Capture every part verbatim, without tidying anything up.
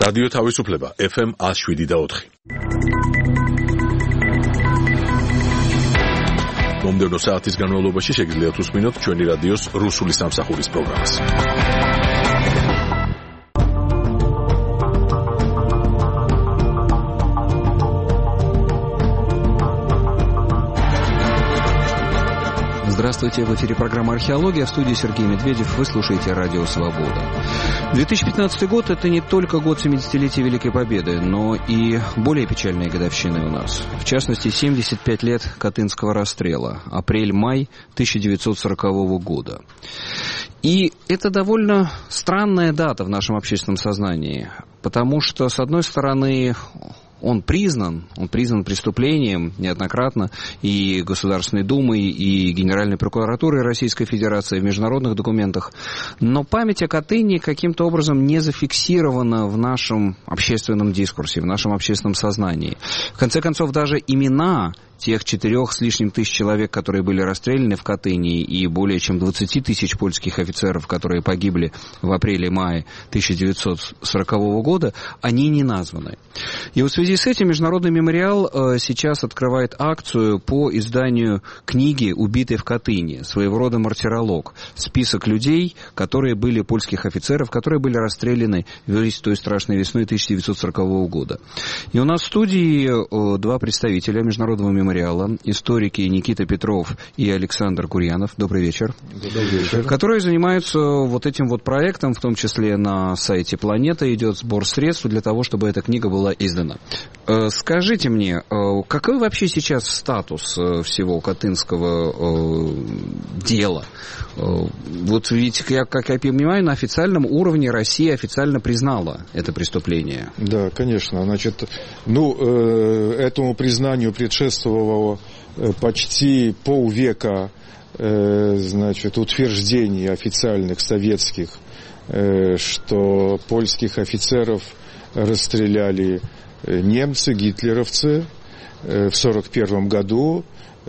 რადიო თავისუფლება ეფ ემ one oh seven და four. მომდევნო საათის განმავლობაში შეგიძლიათ უსმინოთ ჩვენი რადიოს რუსული სამსახურის პროგრამას. Здравствуйте, в эфире программа «Археология», в студии Сергей Медведев, вы слушаете «Радио Свобода». две тысячи пятнадцатый год – это не только год семидесятилетия Великой Победы, но и более печальные годовщины у нас. В частности, семьдесят пять лет Катынского расстрела, апрель-май тысяча девятьсот сорокового года. И это довольно странная дата в нашем общественном сознании, потому что, с одной стороны, он признан, он признан преступлением неоднократно и Государственной Думой, и Генеральной прокуратурой Российской Федерации в международных документах. Но память о Катыни каким-то образом не зафиксирована в нашем общественном дискурсе, в нашем общественном сознании. В конце концов, даже имена тех четырех с лишним тысяч человек, которые были расстреляны в Катыни, и более чем двадцати тысяч польских офицеров, которые погибли в апреле-мае тысяча девятьсот сорокового года, они не названы. И в связи с этим Международный мемориал сейчас открывает акцию по изданию книги «Убитые в Катыни», своего рода мартиролог, список людей, которые были польских офицеров, которые были расстреляны в той страшной весной тысяча девятьсот сорокового года. И у нас в студии два представителя Международного мемориала, историки Никита Петров и Александр Гурьянов. Добрый вечер. Добрый вечер. Которые занимаются вот этим вот проектом, в том числе на сайте «Планета» идет сбор средств для того, чтобы эта книга была издана. Скажите мне, какой вообще сейчас статус всего катынского дела? Вот ведь, как я понимаю, на официальном уровне Россия официально признала это преступление. Да, конечно. Значит, ну, этому признанию предшествовало почти полвека, значит, утверждений официальных советских, что польских офицеров расстреляли немцы, гитлеровцы в сорок первом году,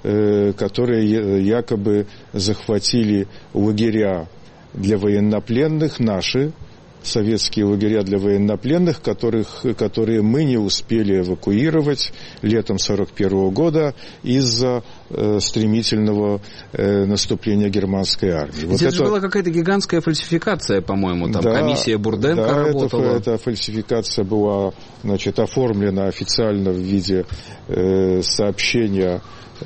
которые якобы захватили лагеря для военнопленных, наши советские лагеря для военнопленных, которых, которые мы не успели эвакуировать летом сорок первого года из-за э, стремительного э, наступления германской армии. Вот это же была какая-то гигантская фальсификация, по-моему, там да, комиссия Бурденко да, работала. Это, эта фальсификация была, значит, оформлена официально в виде э, сообщения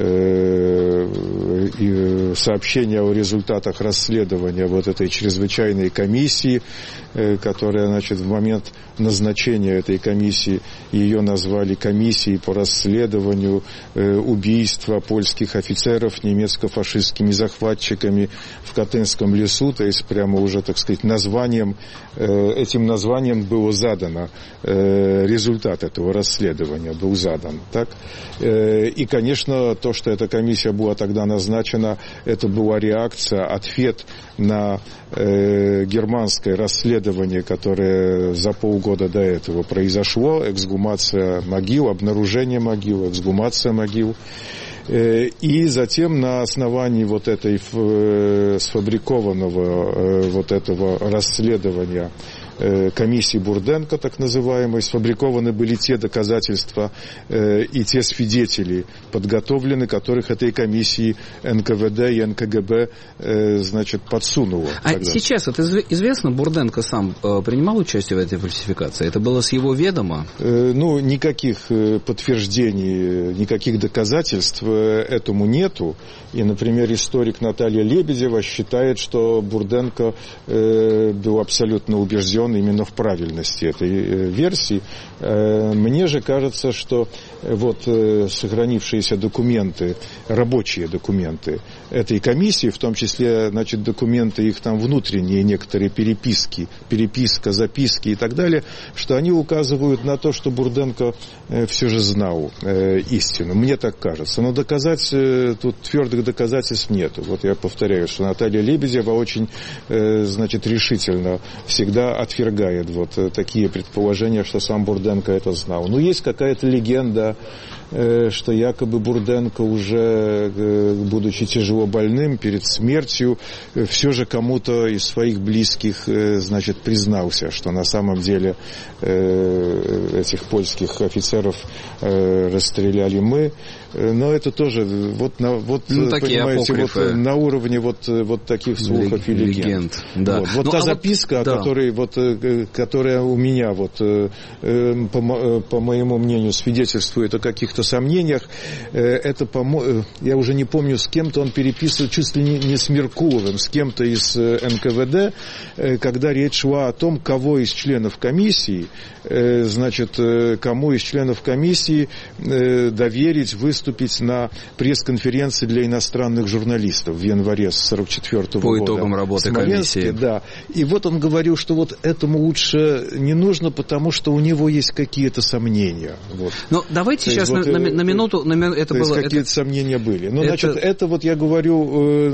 сообщения о результатах расследования вот этой чрезвычайной комиссии, которая, значит, в момент назначения этой комиссии, ее назвали комиссией по расследованию убийства польских офицеров немецко-фашистскими захватчиками в Катынском лесу, то есть прямо уже, так сказать, названием, этим названием было задано, результат этого расследования был задан, так? И, конечно, то, что эта комиссия была тогда назначена, это была реакция, ответ на э, германское расследование, которое за полгода до этого произошло, эксгумация могил, обнаружение могил, эксгумация могил. Э, и затем на основании вот этой э, сфабрикованного э, вот этого расследования комиссии Бурденко, так называемой, сфабрикованы были те доказательства э, и те свидетели подготовлены, которых этой комиссии эн ка вэ дэ и эн ка гэ бэ э, значит, подсунуло. А тогда. Сейчас это известно, Бурденко сам э, принимал участие в этой фальсификации? Это было с его ведома? Э, ну, никаких подтверждений, никаких доказательств этому нету. И, например, историк Наталья Лебедева считает, что Бурденко э, был абсолютно убежден именно в правильности этой э, версии. Э, мне же кажется, что э, вот э, сохранившиеся документы, рабочие документы этой комиссии, в том числе, значит, документы, их там внутренние некоторые переписки, переписка, записки и так далее, что они указывают на то, что Бурденко э, все же знал э, истину. Мне так кажется. Но доказать, э, тут твердых доказательств нету. Вот я повторяю, что Наталья Лебедева очень, э, значит, решительно всегда отвергает вот такие предположения, что сам Бурденко это знал. Но есть какая-то легенда, что якобы Бурденко уже, будучи тяжело больным, перед смертью, все же кому-то из своих близких, значит, признался, что на самом деле этих польских офицеров расстреляли мы. Но это тоже вот, на, вот ну, понимаете, вот на уровне вот, вот таких слухов и легенд. легенд да. Вот, вот ну, та а записка, вот, да. которой, вот, которая у меня, вот, по, по моему мнению, свидетельствует о каких-то сомнениях, это, по, я уже не помню, с кем-то он переписывал, чуть ли не с Меркуловым, с кем-то из эн ка вэ дэ, когда речь шла о том, кого из членов комиссии, значит, кому из членов комиссии доверить выступить выступить на пресс-конференции для иностранных журналистов в январе сорок четвёртого года. По итогам работы комиссии. Да. И вот он говорил, что вот этому лучше не нужно, потому что у него есть какие-то сомнения. Вот. Ну, давайте то сейчас на, вот, на, на минуту... На, это то было, есть какие-то это... сомнения были. Ну, это... значит, это вот я говорю,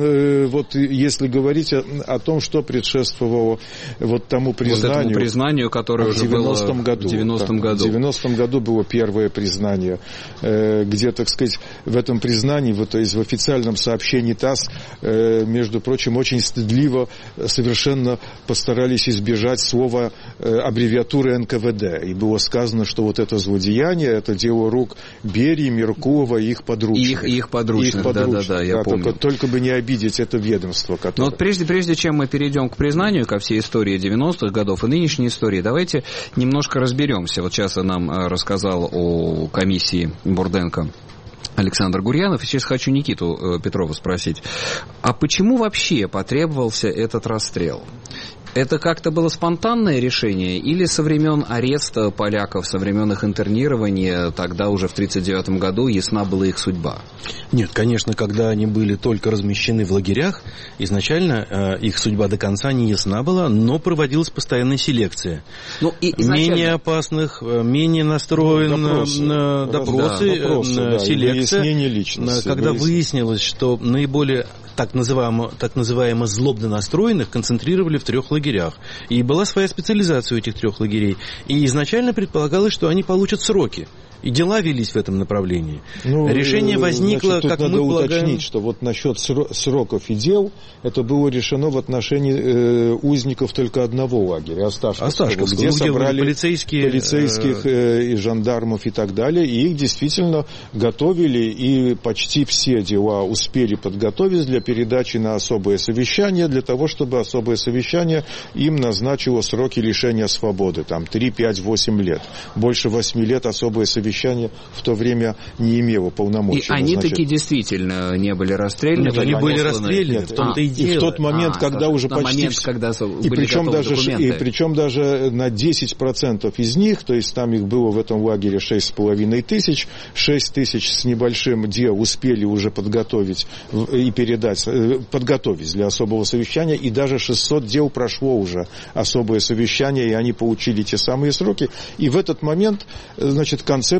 э, вот если говорить о, о том, что предшествовало вот тому признанию... Вот этому признанию, которое уже было в девяностом году. В девяностом году. В девяностом году было первое признание, э, где, так сказать, в этом признании, вот, то есть в официальном сообщении ТАСС, э, между прочим, очень стыдливо совершенно постарались избежать слова э, аббревиатуры эн ка вэ дэ. И было сказано, что вот это злодеяние, это дело рук Берии, Меркулова и их подручных. И их, их подручных, да-да-да, я да, помню. Только, только бы не обидеть это ведомство. Которое... Но вот прежде, прежде чем мы перейдем к признанию, ко всей истории девяностых годов и нынешней истории, давайте немножко разберемся. Вот сейчас нам рассказал о комиссии Бурденко Александр Гурьянов. И сейчас хочу Никиту э, Петрова спросить. А почему вообще потребовался этот расстрел? Это как-то было спонтанное решение или со времен ареста поляков, со времен их интернирования, тогда уже в тридцать девятом году ясна была их судьба? Нет, конечно, когда они были только размещены в лагерях, изначально э, их судьба до конца не ясна была, но проводилась постоянная селекция. Ну, и изначально... Менее опасных, менее настроен ну, допросы, на допросы, да, допросы да, селекция. Личности, когда выяснилось. выяснилось, что наиболее так называемо, так называемо злобно настроенных концентрировали в трех лагерях. И была своя специализация у этих трех лагерей. И изначально предполагалось, что они получат сроки. И дела велись в этом направлении. Ну, Решение возникло, значит, тут как надо мы полагаем... уточнить, что вот насчет сроков и дел, это было решено в отношении э, узников только одного лагеря, Осташковского, Осташковского, где собрали полицейские, полицейских э, и жандармов и так далее, и их действительно готовили, и почти все дела успели подготовить для передачи на особое совещание, для того, чтобы особое совещание им назначило сроки лишения свободы, там три, пять, восемь лет. Больше восьми лет особое совещание в то время не имело полномочий. И они таки действительно не были расстреляны? Нет, они были расстреляны, в том-то и дело. И в тот момент, а, когда уже почти... момент, когда и, причем даже, и причем даже на десять процентов из них, то есть там их было в этом лагере шесть с половиной тысяч, шесть тысяч с небольшим дел успели уже подготовить и передать, подготовить для особого совещания, и даже шестьсот дел прошло уже особое совещание, и они получили те самые сроки. И в этот момент, значит, концепция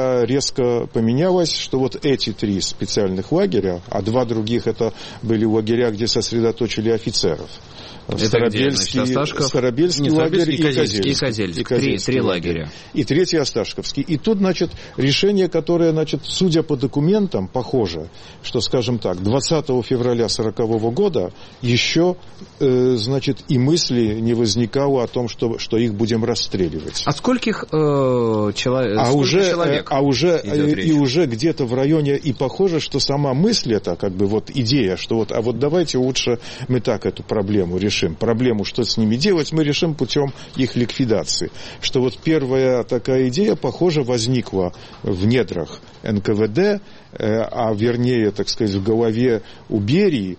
резко поменялась, что вот эти три специальных лагеря, а два других это были лагеря, где сосредоточили офицеров. Это Старобельский, где, значит, Старобельский Нет, лагерь и Козельский. И Козельский. И Козельский. Три, три лагеря. И третий Осташковский. И тут, значит, решение, которое, значит, судя по документам, похоже, что, скажем так, двадцатого февраля сорокового года еще, э, значит, и мысли не возникало о том, что, что их будем расстреливать. А скольких э, чело... а уже, человек а уже И уже где-то в районе, и похоже, что сама мысль, это как бы вот идея, что вот, а вот давайте лучше мы так эту проблему решим. Проблему, что с ними делать, мы решим путем их ликвидации. Что вот первая такая идея, похоже, возникла в недрах эн ка вэ дэ, а вернее, так сказать, в голове у Берии,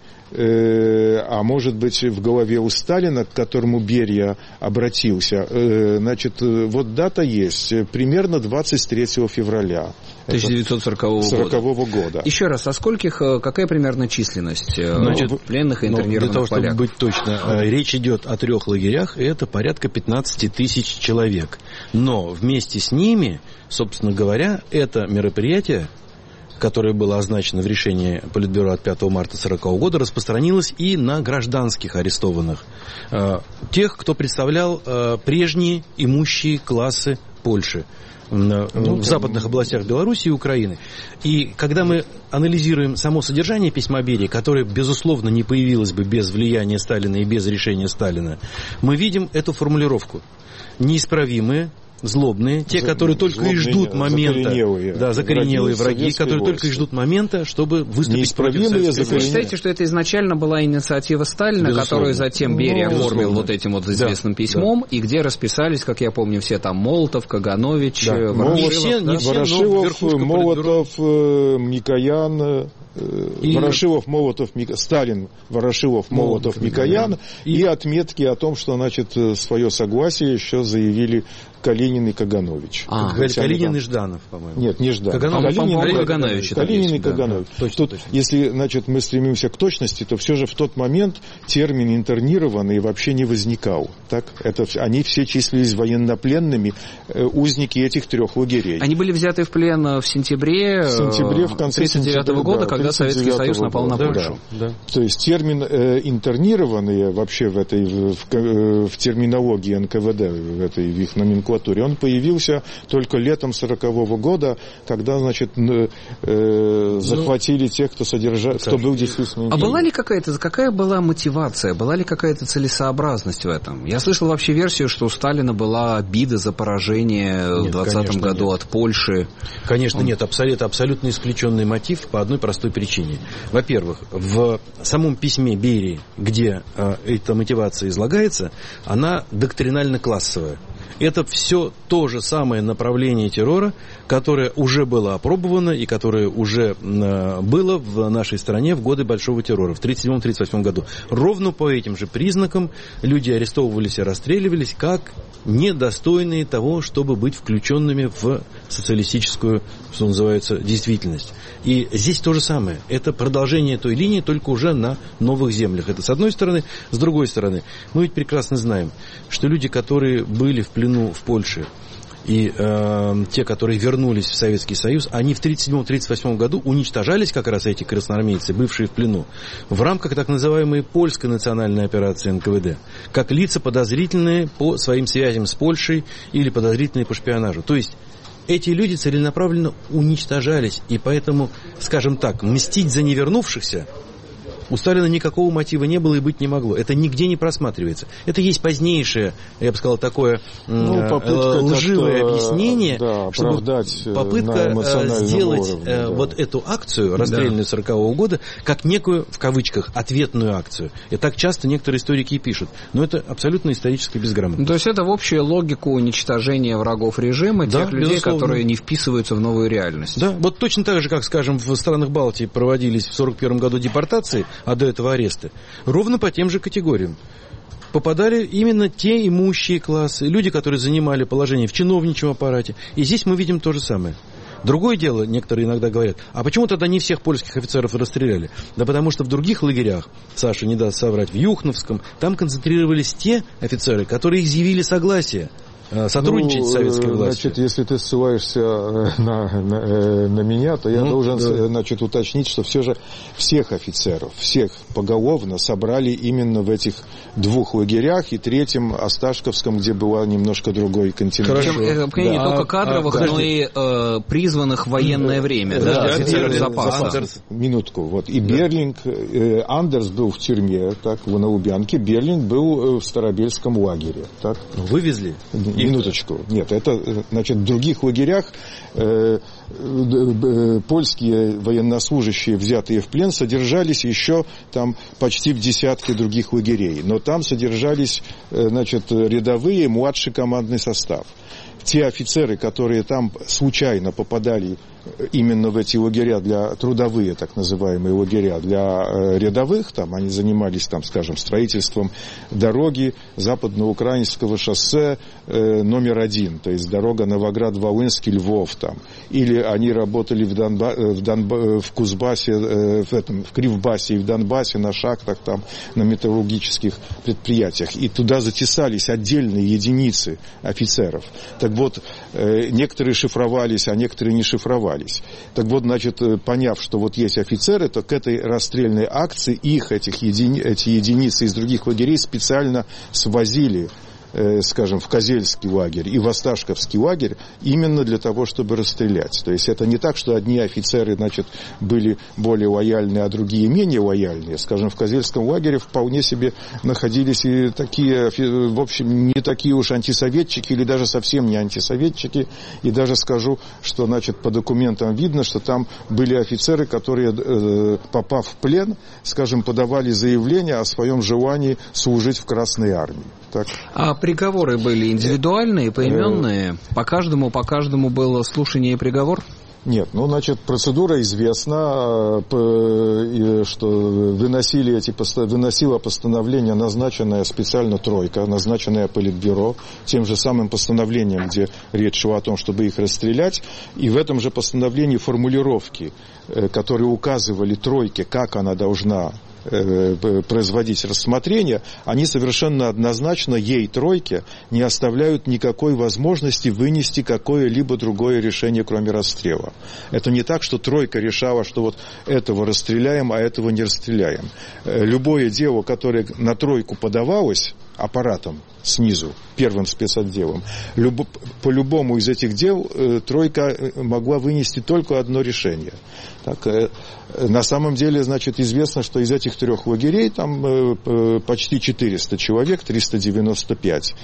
а может быть, в голове у Сталина, к которому Берия обратился. Значит, вот дата есть, примерно двадцать третьего февраля. тысяча девятьсот сорокового года. года. Еще раз, а скольких, какая примерно численность Значит, пленных и интернированных для того, поляков? Чтобы быть точно, речь идет о трех лагерях, и это порядка пятнадцать тысяч человек. Но вместе с ними, собственно говоря, это мероприятие, которое было означено в решении Политбюро от пятого марта сорокового года, распространилось и на гражданских арестованных. Тех, кто представлял прежние имущие классы Польши. ну, в западных областях Белоруссии и Украины. И когда мы анализируем само содержание письма Берии, которое, безусловно, не появилось бы без влияния Сталина и без решения Сталина, мы видим эту формулировку. Неисправимые, злобные, те, которые только злобные, и ждут момента, закоренелые, да, закоренелые враги, враги которые войска. только и ждут момента, чтобы выступить против советской власти. Вы считаете, что это изначально была инициатива Сталина, безусловно. Которую затем Берия ну, оформил вот этим вот известным да, письмом, да. и где расписались, как я помню, все там Молотов, Каганович, да. Ворошилов, не все, да? не все, Ворошилов, Молотов, Микоян, и... Ворошилов, Молотов, Мик... Сталин, Ворошилов, Молотов, Молотов Микоян, и... и отметки о том, что, значит, свое согласие еще заявили Калинин и Каганович. А, Калинин там... и Жданов, по-моему. Нет, не Жданов. Каганович, Калинин, Калинин, Каганович. Калинин и Каганович. Да, точно, Тут, точно. Если, значит, мы стремимся к точности, то все же в тот момент термин «интернированный» вообще не возникал. Так? Это, они все числились военнопленными, э, узники этих трех лагерей. Они были взяты в плен в сентябре, в сентябре в конце тридцать девятого года, да, когда Советский Союз напал на Польшу. Да, да. То есть термин э, «интернированные» вообще в, этой, в, в, в терминологии эн ка вэ дэ, в этой в их номенклатуре, он появился только летом сорокового года, когда, значит, э, захватили тех, кто содержал, кто был действительно... А была ли какая-то, какая была мотивация, была ли какая-то целесообразность в этом? Я слышал вообще версию, что у Сталина была обида за поражение нет, в двадцатом году нет. от Польши. Конечно, он... нет, абсолютно, абсолютно исключенный мотив по одной простой причине. Во-первых, в самом письме Берии, где э, эта мотивация излагается, она доктринально-классовая. Это все то же самое направление террора, которое уже было опробовано и которое уже э, было в нашей стране в годы Большого террора, в тридцать седьмом — тридцать восьмом году. Ровно по этим же признакам люди арестовывались и расстреливались как недостойные того, чтобы быть включенными в социалистическую, что называется, действительность. И здесь то же самое. Это продолжение той линии, только уже на новых землях. Это с одной стороны. С другой стороны, мы ведь прекрасно знаем, что люди, которые были в плену в Польше, и э, те, которые вернулись в Советский Союз, они в тридцать седьмом — тридцать восьмом году уничтожались, как раз эти красноармейцы, бывшие в плену, в рамках так называемой польской национальной операции эн ка вэ дэ, как лица подозрительные по своим связям с Польшей или подозрительные по шпионажу. То есть эти люди целенаправленно уничтожались, и поэтому, скажем так, мстить за невернувшихся у Сталина никакого мотива не было и быть не могло. Это нигде не просматривается. Это есть позднейшее, я бы сказал, такое ну, лживое объяснение, да, чтобы попытка сделать уровне, да. вот этую акцию, расстрельную сорокового года, как некую, в кавычках, ответную акцию. И так часто некоторые историки и пишут. Но это абсолютно исторически безграмотно. То есть это в общую логику уничтожения врагов режима, да, тех людей, безусловно. Которые не вписываются в новую реальность. Да, вот точно так же, как, скажем, в странах Балтии проводились в сорок первом году депортации, а до этого аресты, ровно по тем же категориям. Попадали именно те имущие классы, люди, которые занимали положение в чиновничьем аппарате. И здесь мы видим то же самое. Другое дело, некоторые иногда говорят, а почему тогда не всех польских офицеров расстреляли? Да потому что в других лагерях, Саша не даст соврать, в Юхновском, там концентрировались те офицеры, которые изъявили согласие сотрудничать ну, с советской властью. Значит, если ты ссылаешься на, на, на меня, то я ну, должен да. значит, уточнить, что все же всех офицеров, всех поголовно собрали именно в этих двух лагерях и третьем Осташковском, где была немножко другой контингент. Причем да. да. не только кадровых, а, но и э, призванных в военное время. Да, да, офицеров запаса. Минутку. Вот. И да. Берлинг, э, Андерс был в тюрьме, так, в Лубянке, Берлинг был в Старобельском лагере. Так. Вывезли? Минуточку. Нет, это, значит, в других лагерях э, э, польские военнослужащие, взятые в плен, содержались еще там почти в десятке других лагерей. Но там содержались, э, значит, рядовые, младший командный состав. Те офицеры, которые там случайно попадали именно в эти лагеря, для трудовые, так называемые лагеря, для э, рядовых, там они занимались, там, скажем, строительством дороги западноукраинского шоссе э, номер один, то есть дорога Новоград-Волынский, Львов, там, или они работали в, Донба, в, Донба, в Кузбассе, э, в, этом, в Кривбассе и в Донбассе на шахтах, там, на металлургических предприятиях, и туда затесались отдельные единицы офицеров. Так вот, э, некоторые шифровались, а некоторые не шифровались. Так вот, значит, поняв, что вот есть офицеры, то к этой расстрельной акции их, этих едини... эти единицы из других лагерей специально свозили э, скажем, в Козельский лагерь и в Осташковский лагерь именно для того, чтобы расстрелять. То есть это не так, что одни офицеры, значит, были более лояльны, а другие менее лояльные. Скажем, в Козельском лагере вполне себе находились и такие, в общем, не такие уж антисоветчики или даже совсем не антисоветчики. И даже скажу, что, значит, по документам видно, что там были офицеры, которые, э, попав в плен, скажем, подавали заявление о своем желании служить в Красной армии. Так. А приговоры были индивидуальные, поименные? По каждому, по каждому было слушание и приговор? Нет, ну, значит, процедура известна, что выносили эти, выносило постановление, назначенное специально тройка, назначенное Политбюро, тем же самым постановлением, где речь шла о том, чтобы их расстрелять, и в этом же постановлении формулировки, которые указывали тройке, как она должна производить рассмотрение, они совершенно однозначно ей, тройке, не оставляют никакой возможности вынести какое-либо другое решение, кроме расстрела. Это не так, что тройка решала, что вот этого расстреляем, а этого не расстреляем. Любое дело, которое на тройку подавалось аппаратом снизу, первым спецотделом, люб, по любому из этих дел э, тройка могла вынести только одно решение. Так, э, на самом деле, значит, известно, что из этих трех лагерей там э, почти четыреста человек, триста девяносто пять,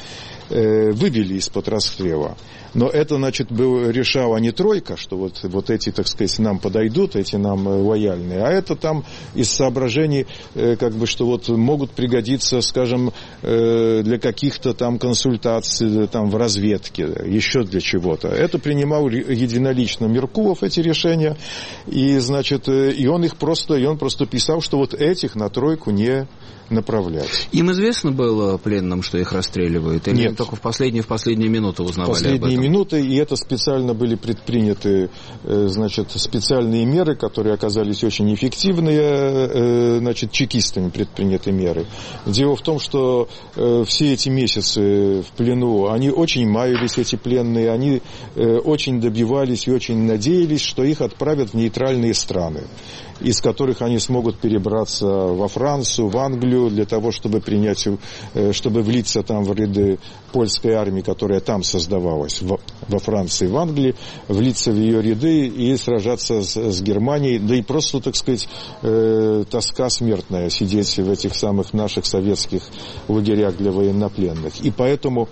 э, вывели из-под расстрела. Но это, значит, был, решала не тройка, что вот, вот эти, так сказать, нам подойдут, эти нам лояльные, а это там из соображений, э, как бы, что вот могут пригодиться, скажем, э, для каких-то там консультаций там, в разведке, еще для чего-то. Это принимал единолично Меркулов, эти решения, и, значит, и он их просто, и он просто писал, что вот этих на тройку не направлять. Им известно было пленным, что их расстреливают? Или Нет. только в последнюю, в последнюю минуту узнавали Последние об этом? минуты, и это специально были предприняты, значит, специальные меры, которые оказались очень эффективные, значит, чекистами предприняты меры. Дело в том, что все эти месяцы в плену, они очень маялись, эти пленные, они очень добивались и очень надеялись, что их отправят в нейтральные страны, из которых они смогут перебраться во Францию, в Англию, для того, чтобы принять, чтобы влиться там в ряды польской армии, которая там создавалась, во Франции, в Англии, влиться в ее ряды и сражаться с, с Германией, да и просто, так сказать, э, тоска смертная, сидеть в этих самых наших советских лагерях для военнопленных. И поэтому,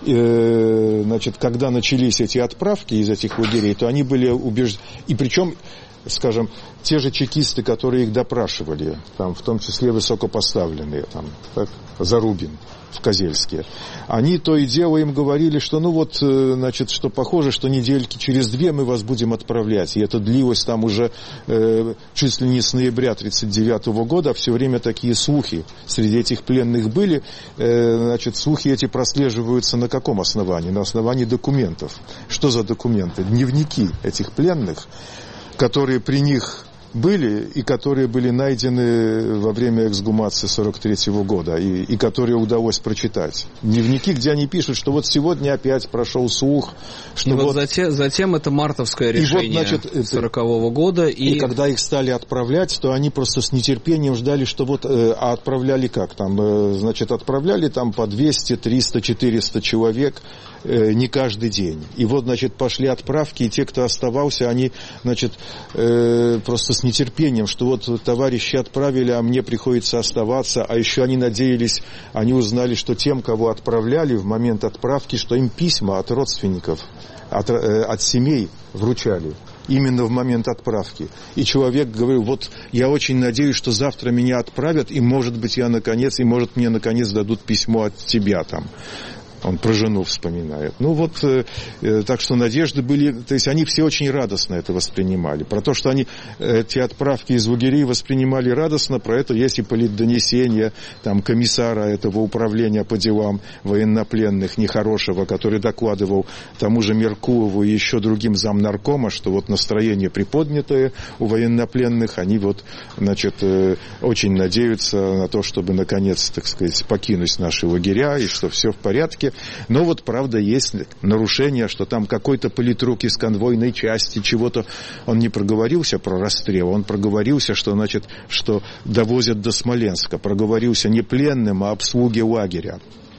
э, значит, когда начались эти отправки из этих лагерей, то они были убеждены, и причем, скажем, те же чекисты, которые их допрашивали, там, в том числе высокопоставленные, там, так, Зарубин в Козельске, они то и дело им говорили, что ну вот, значит, что похоже, что недельки через две мы вас будем отправлять. И это длилось там уже э, чуть ли не с ноября тридцать девятого года, а все время такие слухи среди этих пленных были. Э, значит, слухи эти прослеживаются на каком основании? На основании документов. Что за документы? Дневники этих пленных, которые при них были и которые были найдены во время эксгумации сорок третьего года и, и которые удалось прочитать. Дневники, где они пишут, что вот сегодня опять прошел слух, что и вот... вот затем, затем это мартовское решение вот, значит, сорокового года. И... и когда их стали отправлять, то они просто с нетерпением ждали, что вот... Э, а отправляли как? Там, э, значит, отправляли там по двести, триста, четыреста человек э, не каждый день. И вот, значит, пошли отправки, и те, кто оставался, они, значит, э, просто с нетерпением, что вот товарищи отправили, а мне приходится оставаться, а еще они надеялись, они узнали, что тем, кого отправляли в момент отправки, что им письма от родственников, от, э, от семей вручали именно в момент отправки. И человек говорил, вот я очень надеюсь, что завтра меня отправят, и может быть я наконец, и может мне наконец дадут письмо от тебя там. Он про жену вспоминает. Ну вот, э, э, так что надежды были, то есть они все очень радостно это воспринимали. Про то, что они эти отправки из лагерей воспринимали радостно, про это есть и политдонесение там, комиссара этого управления по делам военнопленных Нехорошего, который докладывал тому же Меркулову и еще другим замнаркома, что вот настроение приподнятое у военнопленных, они вот, значит, э, очень надеются на то, чтобы наконец, так сказать, покинуть наши лагеря и что все в порядке. Но вот, правда, есть нарушение, что там какой-то политрук из конвойной части чего-то, он не проговорился про расстрел, он проговорился, что, значит, что довозят до Смоленска, проговорился не пленным, а обслуге лагеря.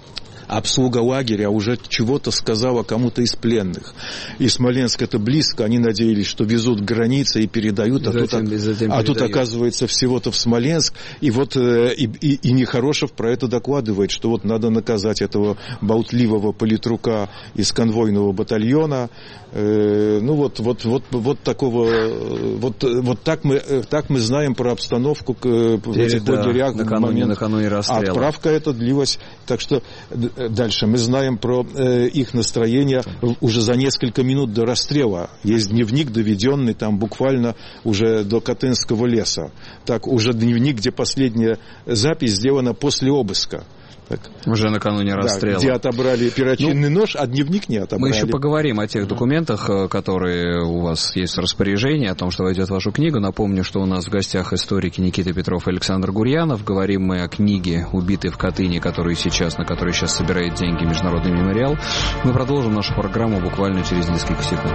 обслуга лагеря уже чего-то сказала кому-то из пленных. И Смоленск это близко, они надеялись, что везут к границе и передают, а, затем, тут, затем а тут оказывается всего-то в Смоленск. И вот и, и, и Нехорошев про это докладывает, что вот надо наказать этого болтливого политрука из конвойного батальона. Э, ну вот, вот, вот, вот такого, вот, вот так мы, так мы знаем про обстановку в этих да, лагерях. Накануне, момент, накануне расстрела. Отправка эта длилась. Так что дальше мы знаем про э, их настроение уже за несколько минут до расстрела. Есть дневник, доведенный там буквально уже до Катынского леса. Так, уже дневник, где последняя запись сделана после обыска. Так. Уже накануне расстрела. Да, где отобрали перочинный ну, нож, а дневник не отобрали. Мы еще поговорим о тех документах, которые у вас есть в распоряжении, о том, что войдет в вашу книгу. Напомню, что у нас в гостях историки Никита Петров и Александр Гурьянов. Говорим мы о книге «Убитый в Катыни», который сейчас, на которой сейчас собирает деньги Международный мемориал. Мы продолжим нашу программу буквально через несколько секунд.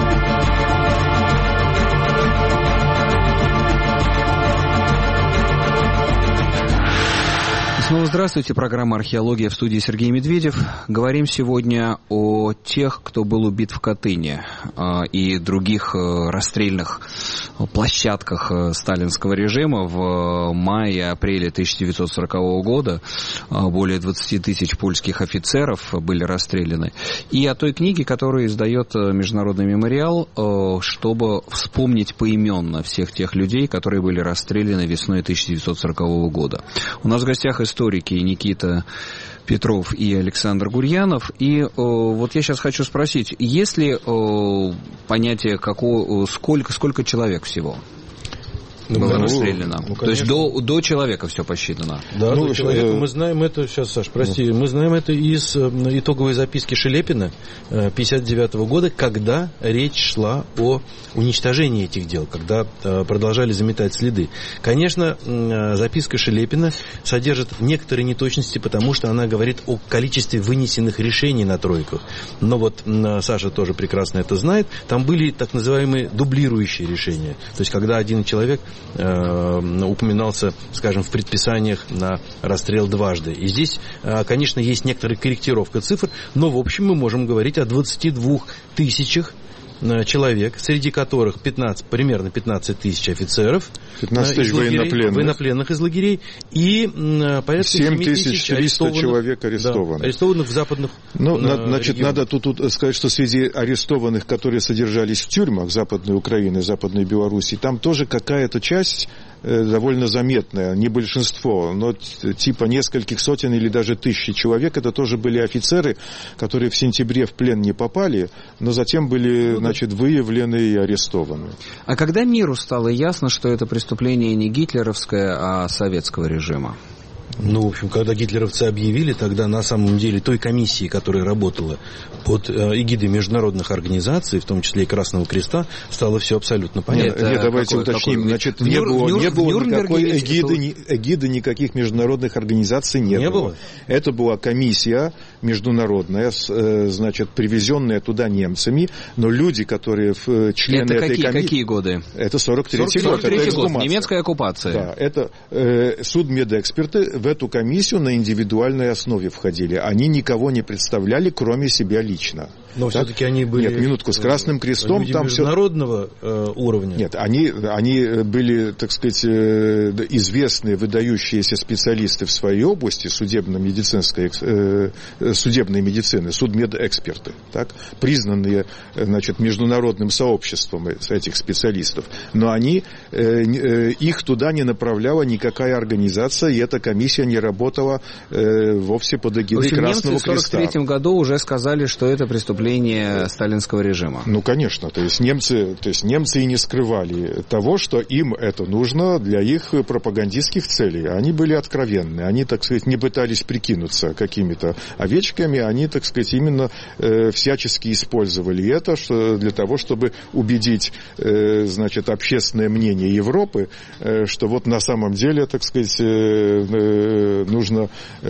Снова здравствуйте. Программа «Археология», в студии Сергей Медведев. Говорим сегодня о тех, кто был убит в Катыни и других расстрельных площадках сталинского режима в мае-апреле тысяча девятьсот сорокового года. Более двадцати тысяч польских офицеров были расстреляны. И о той книге, которую издает Международный мемориал, чтобы вспомнить поименно всех тех людей, которые были расстреляны весной тысяча девятьсот сорокового года. У нас в гостях историки Никита Петров и Александр Гурьянов. И э, вот я сейчас хочу спросить, есть ли э, понятие, какого, сколько, сколько человек всего было ну, расстреляно? Ну, то есть до, до человека все посчитано? Да, ну, до человека. Мы знаем это, сейчас, Саш, прости, ну. мы знаем это из итоговой записки Шелепина пятьдесят девятого года, когда речь шла о уничтожении этих дел, когда продолжали заметать следы. Конечно, записка Шелепина содержит некоторые неточности, потому что она говорит о количестве вынесенных решений на тройках. Но вот Саша тоже прекрасно это знает. Там были так называемые дублирующие решения. То есть, когда один человек упоминался, скажем, в предписаниях на расстрел дважды. И здесь, конечно, есть некоторая корректировка цифр, но, в общем, мы можем говорить о двадцати двух тысячах человек, среди которых пятнадцать, примерно пятнадцать тысяч офицеров, пятнадцать тысяч военнопленных. военнопленных из лагерей, и порядка семь тысяч триста человек арестованных. Да, арестованных в западных ну, э, значит, регионах. Надо тут, тут сказать, что среди арестованных, которые содержались в тюрьмах Западной Украины, Западной Белоруссии, там тоже какая-то часть довольно заметное, не большинство, но типа нескольких сотен или даже тысячи человек, это тоже были офицеры, которые в сентябре в плен не попали, но затем были, значит, выявлены и арестованы. А когда миру стало ясно, что это преступление не гитлеровское, а советского режима? Ну, в общем, когда гитлеровцы объявили, тогда на самом деле той комиссии, которая работала под эгидой международных организаций, в том числе и Красного Креста, стало все абсолютно понятно. Нет, нет давайте какой, уточним. Какой... Значит, не Нюр... было, Нюр... не было никакой эгиды, это... эгиды никаких международных организаций не, не было. было. Это была комиссия международная, значит, привезенная туда немцами, но люди, которые члены это этой какие, комиссии... какие годы? Это сорок третий год. Это эксгумация. Немецкая оккупация. Да, это э, судмедэксперты в эту комиссию на индивидуальной основе входили. Они никого не представляли, кроме себя лично. Но так? Все-таки они были... Нет, минутку, с Красным Крестом... Люди там международного все... э, уровня. Нет, они, они были, так сказать, э, известные, выдающиеся специалисты в своей области судебно-медицинской, э, судебной медицины, судмедэксперты, так, признанные, значит, международным сообществом этих специалистов. Но они, э, э, их туда не направляла никакая организация, и эта комиссия не работала э, вовсе под эгидой Красного Креста. Немцы в сорок третьем году уже сказали, что это преступление сталинского режима. Ну, конечно. То есть немцы, то есть немцы и не скрывали того, что им это нужно для их пропагандистских целей. Они были откровенны. Они, так сказать, не пытались прикинуться какими-то овечками. Они, так сказать, именно э, всячески использовали это что, для того, чтобы убедить, э, значит, общественное мнение Европы, э, что вот на самом деле, так сказать, э, нужно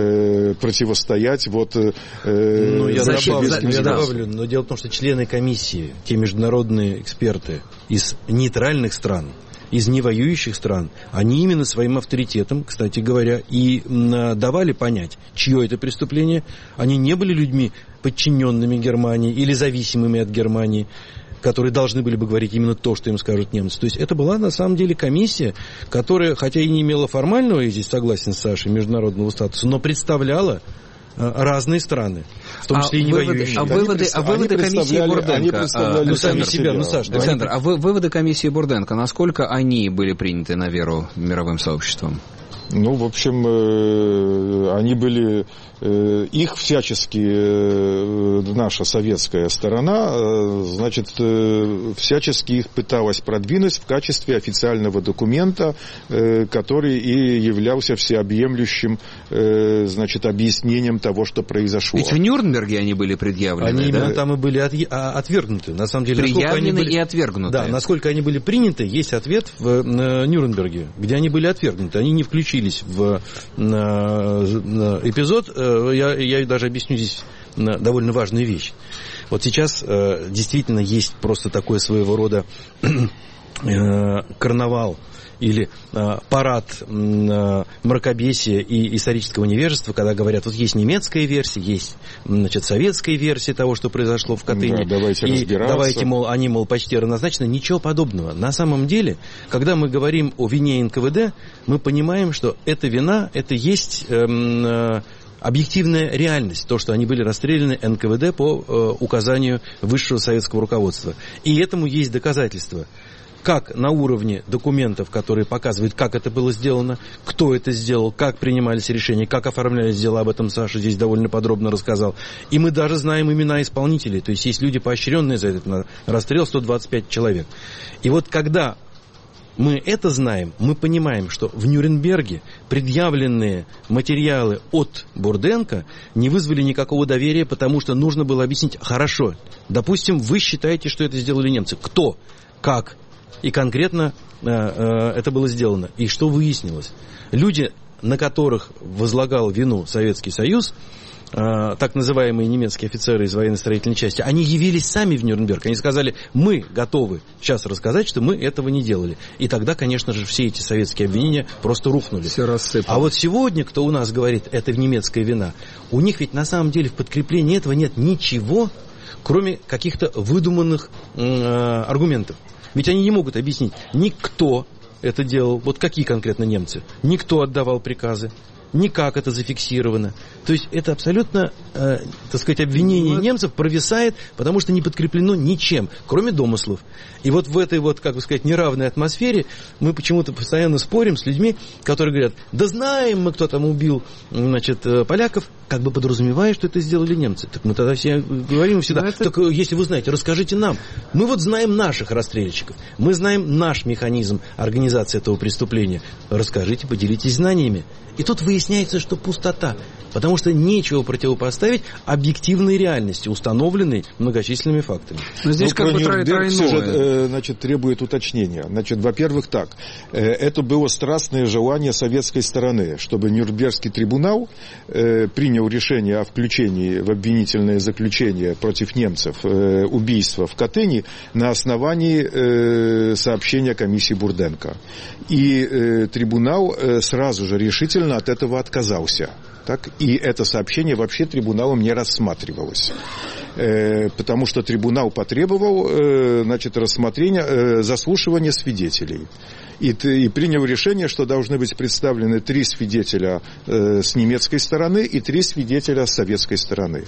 э, противостоять вот э, ну, я добавлю, я добавлю, но дело в том, что члены комиссии, те международные эксперты из нейтральных стран, из невоюющих стран, они именно своим авторитетом, кстати говоря, и давали понять, чье это преступление. Они не были людьми, подчиненными Германии или зависимыми от Германии, которые должны были бы говорить именно то, что им скажут немцы. То есть это была на самом деле комиссия, которая, хотя и не имела формального, я здесь согласен с Сашей, международного статуса, но представляла разные страны, в том числе а и не выводы, воюющие. А выводы, а выводы комиссии Бурденко, а, ну, сами себя, ну, Саш, Александр, а вы, выводы комиссии Бурденко, насколько они были приняты на веру мировым сообществом? Ну, в общем, э, они были, э, их всячески, э, наша советская сторона, э, значит, э, всячески их пыталась продвинуть в качестве официального документа, э, который и являлся всеобъемлющим, э, значит, объяснением того, что произошло. Ведь в Нюрнберге они были предъявлены, Они да? именно там и были от, а, отвергнуты. На самом деле, Предъявлены они были, и отвергнуты. Да, насколько они были приняты, есть ответ в э, Нюрнберге, где они были отвергнуты. Они не включили в на, на эпизод, я, я даже объясню здесь довольно важную вещь. Вот сейчас э, действительно есть просто такой своего рода э, карнавал или э, парад э, мракобесия и исторического невежества, когда говорят, вот есть немецкая версия, есть, значит, советская версия того, что произошло в Катыни. Да, давайте и разбираться. Давайте, мол, они, мол, почти равнозначны. Ничего подобного. На самом деле, когда мы говорим о вине эн ка вэ дэ, мы понимаем, что эта вина, это есть э, э, объективная реальность, то, что они были расстреляны эн ка вэ дэ по э, указанию высшего советского руководства. И этому есть доказательства. Как на уровне документов, которые показывают, как это было сделано, кто это сделал, как принимались решения, как оформлялись дела, об этом Саша здесь довольно подробно рассказал. И мы даже знаем имена исполнителей, то есть есть люди, поощренные за этот расстрел, сто двадцать пять человек. И вот когда мы это знаем, мы понимаем, что в Нюрнберге предъявленные материалы от Бурденко не вызвали никакого доверия, потому что нужно было объяснить, хорошо, допустим, вы считаете, что это сделали немцы. Кто? Как? И конкретно э, э, это было сделано. И что выяснилось? Люди, на которых возлагал вину Советский Союз, э, так называемые немецкие офицеры из военно-строительной части, они явились сами в Нюрнберг. Они сказали, мы готовы сейчас рассказать, что мы этого не делали. И тогда, конечно же, все эти советские обвинения просто рухнули. Все рассыпалось. А вот сегодня, кто у нас говорит, это немецкая вина, у них ведь на самом деле в подкреплении этого нет ничего, кроме каких-то выдуманных э, аргументов. Ведь они не могут объяснить, никто это делал, вот какие конкретно немцы, никто отдавал приказы, никак это зафиксировано. То есть это абсолютно, э, так сказать, обвинение вот. немцев провисает, потому что не подкреплено ничем, кроме домыслов. И вот в этой вот, как бы сказать, неравной атмосфере мы почему-то постоянно спорим с людьми, которые говорят, да знаем мы, кто там убил, значит, поляков, как бы подразумевая, что это сделали немцы. Так мы тогда все говорим всегда, это... так если вы знаете, расскажите нам. Мы вот знаем наших расстрельщиков, мы знаем наш механизм организации этого преступления. Расскажите, поделитесь знаниями. И тут выясняется, что пустота, потому что нечего противопоставить объективной реальности, установленной многочисленными фактами. Но здесь как бы тройное. Же, значит, требует уточнения. Значит, во-первых, так, это было страстное желание советской стороны, чтобы Нюрнбергский трибунал э, принял решение о включении в обвинительное заключение против немцев э, убийства в Катыни на основании э, сообщения комиссии Бурденко. И э, трибунал э, сразу же решительно от этого отказался. Так? И это сообщение вообще трибуналом не рассматривалось. Э, потому что трибунал потребовал э, значит, рассмотрения, э, заслушивания свидетелей. И, и принял решение, что должны быть представлены три свидетеля э, с немецкой стороны и три свидетеля с советской стороны.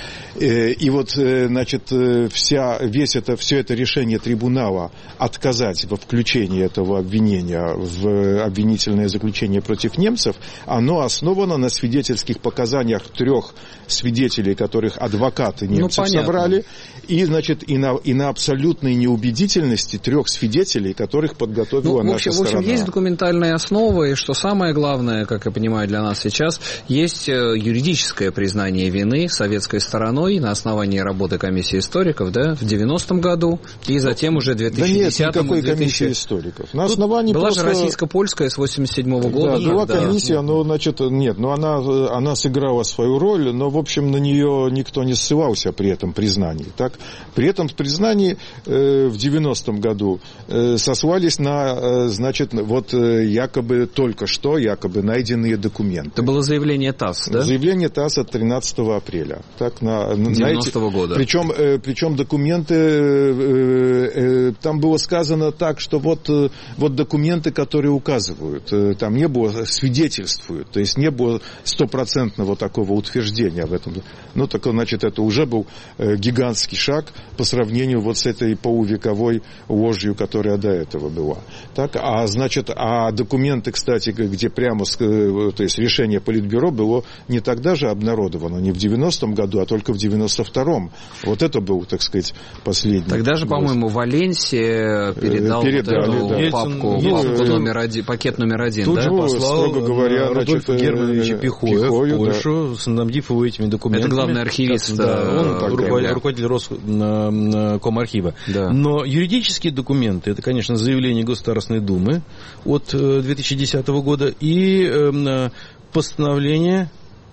И вот, значит, вся, весь это, все это решение трибунала отказать во включении этого обвинения в обвинительное заключение против немцев, оно основано на свидетельских показаниях трех свидетелей, которых адвокаты немцев ну, собрали, и, значит, и на, и на абсолютной неубедительности трех свидетелей, которых подготовила ну, наша в общем, сторона. В общем, есть документальные основы, и что самое главное, как я понимаю, для нас сейчас, есть юридическое признание вины советской стороной, войной на основании работы комиссии историков, да, в девяностом году, и затем уже в две тысячи десятом. Да нет, никакой комиссии историков. На основании была просто... же российско-польская с восемьдесят седьмого года. Да, была да. комиссия, но, значит, нет, но она, она сыграла свою роль, но, в общем, на нее никто не ссылался при этом признании. Так? При этом признании э, в девяностом году э, сослались на, э, значит, вот э, якобы только что, якобы найденные документы. Это было заявление ТАСС, да? Заявление ТАСС от тринадцатого апреля. Так, на, девяностого года. Причем, э, причем документы, э, э, там было сказано так, что вот, э, вот документы, которые указывают, э, там не было, свидетельствуют, то есть не было стопроцентного такого утверждения в этом. Ну, так, значит, это уже был э, гигантский шаг по сравнению вот с этой полувековой ложью, которая до этого была. Так, а, значит, а документы, кстати, где прямо, то есть решение Политбюро было не тогда же обнародовано, не в девяностом году, а только в девяносто втором. Вот это был, так сказать, последний. Тогда же, по-моему, Валенсия передал Передали, вот эту да. папку, ну, папку номер один, пакет номер один. Тут да? же послал, строго говоря, Рудольфа Германовича Пихоя Пихою, в Польшу, да. снабдив этими документами. Это главный архивист. Да, он руководитель, руководитель Роскомархива. Да. Но юридические документы, это, конечно, заявление Государственной Думы от две тысячи десятого года и э, постановление